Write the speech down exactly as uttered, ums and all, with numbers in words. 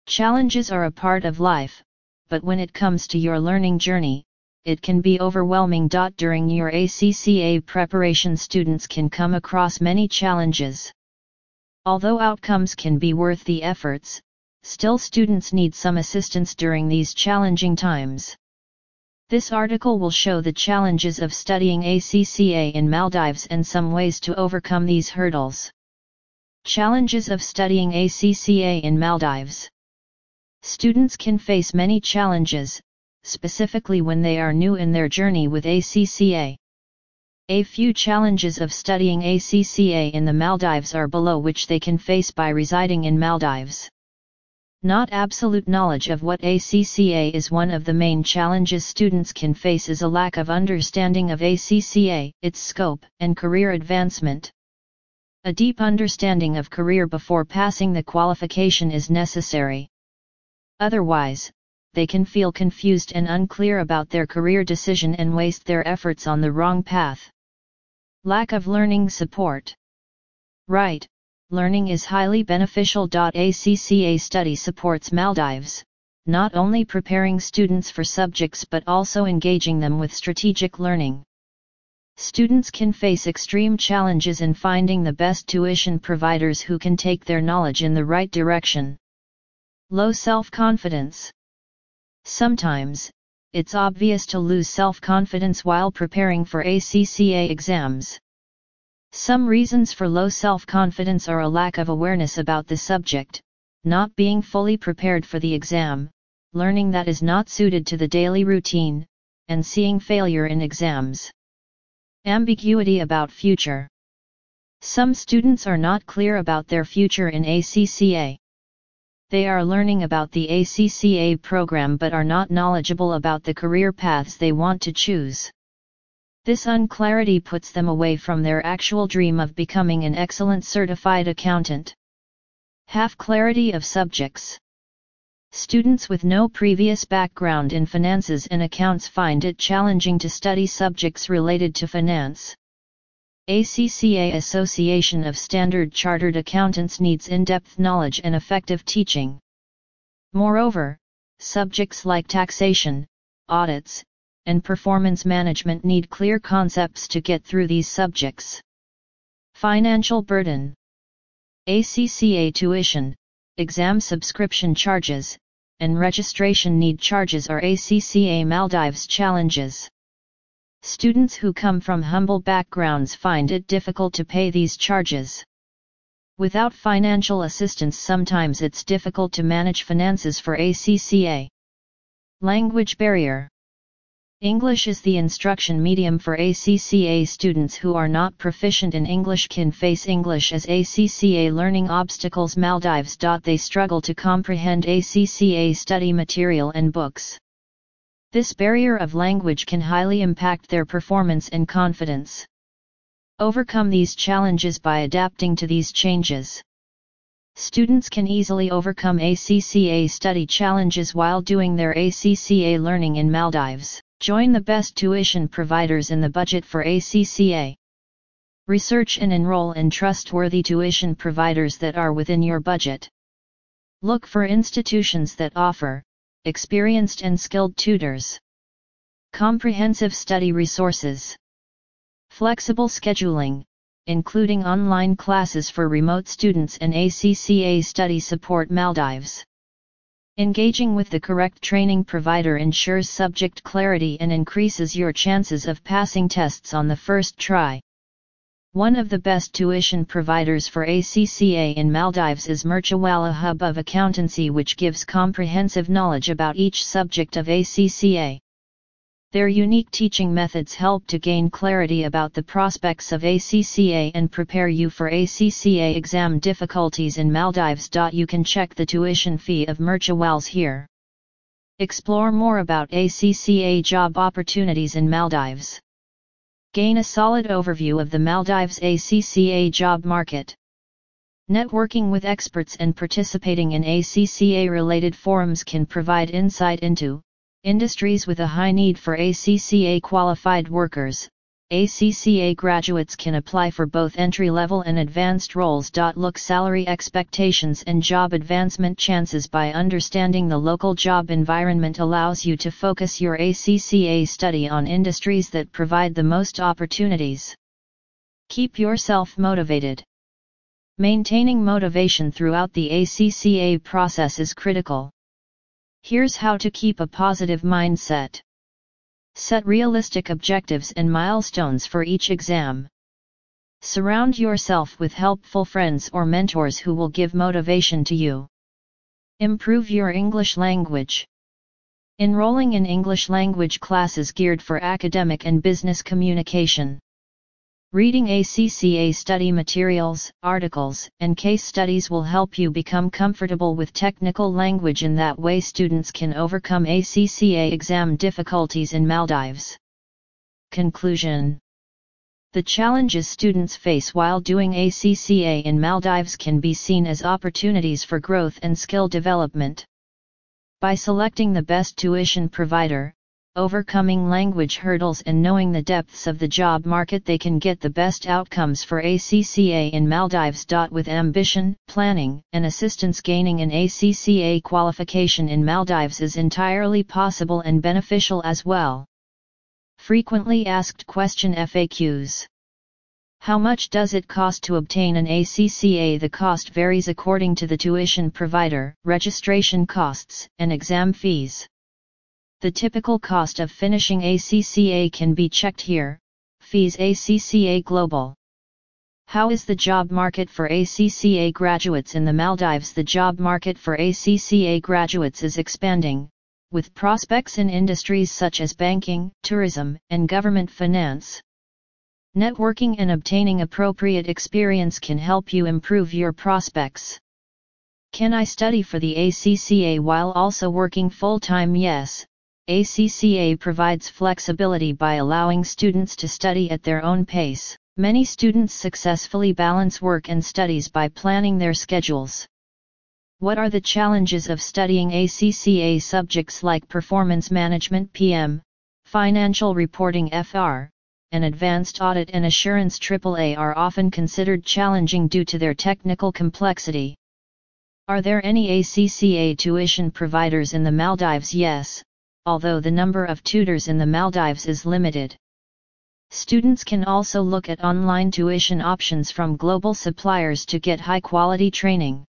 Challenges are a part of life, but when it comes to your learning journey, it can be overwhelming. During your A C C A preparation, students can come across many challenges. Although outcomes can be worth the efforts, still students need some assistance during these challenging times. This article will show the challenges of studying A C C A in Maldives and some ways to overcome these hurdles. Challenges of studying A C C A in Maldives. Students can face many challenges, specifically when they are new in their journey with A C C A. A few challenges of studying A C C A in the Maldives are below, which they can face by residing in Maldives. Not absolute knowledge of what A C C A is. One of the main challenges students can face is a lack of understanding of A C C A, its scope, and career advancement. A deep understanding of career before passing the qualification is necessary. Otherwise, they can feel confused and unclear about their career decision and waste their efforts on the wrong path. Lack of learning support. Right, learning is highly beneficial. A C C A study supports Maldives, not only preparing students for subjects but also engaging them with strategic learning. Students can face extreme challenges in finding the best tuition providers who can take their knowledge in the right direction. Low self-confidence. Sometimes, it's obvious to lose self-confidence while preparing for A C C A exams. Some reasons for low self-confidence are a lack of awareness about the subject, not being fully prepared for the exam, learning that is not suited to the daily routine, and seeing failure in exams. Ambiguity about future. Some students are not clear about their future in A C C A. They are learning about the A C C A program but are not knowledgeable about the career paths they want to choose. This unclarity puts them away from their actual dream of becoming an excellent certified accountant. Half clarity of subjects. Students with no previous background in finances and accounts find it challenging to study subjects related to finance. A C C A Association of Standard Chartered Accountants needs in-depth knowledge and effective teaching. Moreover, subjects like taxation, audits, and performance management need clear concepts to get through these subjects. Financial burden. A C C A tuition, exam subscription charges, and registration need charges are A C C A Maldives challenges. Students who come from humble backgrounds find it difficult to pay these charges. Without financial assistance, sometimes it's difficult to manage finances for A C C A. Language barrier. English is the instruction medium for A C C A students who are not proficient in English can face English as A C C A learning obstacles. Maldives. They struggle to comprehend A C C A study material and books. This barrier of language can highly impact their performance and confidence. Overcome these challenges by adapting to these changes. Students can easily overcome A C C A study challenges while doing their A C C A learning in Maldives. Join the best tuition providers in the budget for A C C A. Research and enroll in trustworthy tuition providers that are within your budget. Look for institutions that offer experienced and skilled tutors. Comprehensive study resources. Flexible scheduling, including online classes for remote students and A C C A study support. Maldives. Engaging with the correct training provider ensures subject clarity and increases your chances of passing tests on the first try. One of the best tuition providers for A C C A in Maldives is Merchawala Hub of Accountancy, which gives comprehensive knowledge about each subject of A C C A. Their unique teaching methods help to gain clarity about the prospects of A C C A and prepare you for A C C A exam difficulties in Maldives. You can check the tuition fee of Merchawals here. Explore more about A C C A job opportunities in Maldives. Gain a solid overview of the Maldives A C C A job market. Networking with experts and participating in A C C A-related forums can provide insight into industries with a high need for A C C A qualified workers, A C C A graduates can apply for both entry-level and advanced roles. Look salary expectations and job advancement chances by understanding the local job environment allows you to focus your A C C A study on industries that provide the most opportunities. Keep yourself motivated. Maintaining motivation throughout the A C C A process is critical. Here's how to keep a positive mindset. Set realistic objectives and milestones for each exam. Surround yourself with helpful friends or mentors who will give motivation to you. Improve your English language. Enrolling in English language classes geared for academic and business communication. Reading A C C A study materials, articles, and case studies will help you become comfortable with technical language. In that way, students can overcome A C C A exam difficulties in Maldives. Conclusion: the challenges students face while doing A C C A in Maldives can be seen as opportunities for growth and skill development. By selecting the best tuition provider, overcoming language hurdles and knowing the depths of the job market, they can get the best outcomes for A C C A in Maldives. With ambition, planning, and assistance, gaining an A C C A qualification in Maldives is entirely possible and beneficial as well. Frequently asked question F A Qs. How much does it cost to obtain an A C C A? The cost varies according to the tuition provider, registration costs, and exam fees. The typical cost of finishing A C C A can be checked here. Fees: A C C A Global. How is the job market for A C C A graduates in the Maldives? The job market for A C C A graduates is expanding, with prospects in industries such as banking, tourism, and government finance. Networking and obtaining appropriate experience can help you improve your prospects. Can I study for the A C C A while also working full-time? Yes. A C C A provides flexibility by allowing students to study at their own pace. Many students successfully balance work and studies by planning their schedules. What are the challenges of studying A C C A? Subjects like performance management P M, financial reporting F R, and advanced audit and assurance triple A are often considered challenging due to their technical complexity. Are there any A C C A tuition providers in the Maldives? Yes, although the number of tutors in the Maldives is limited. Students can also look at online tuition options from global suppliers to get high-quality training.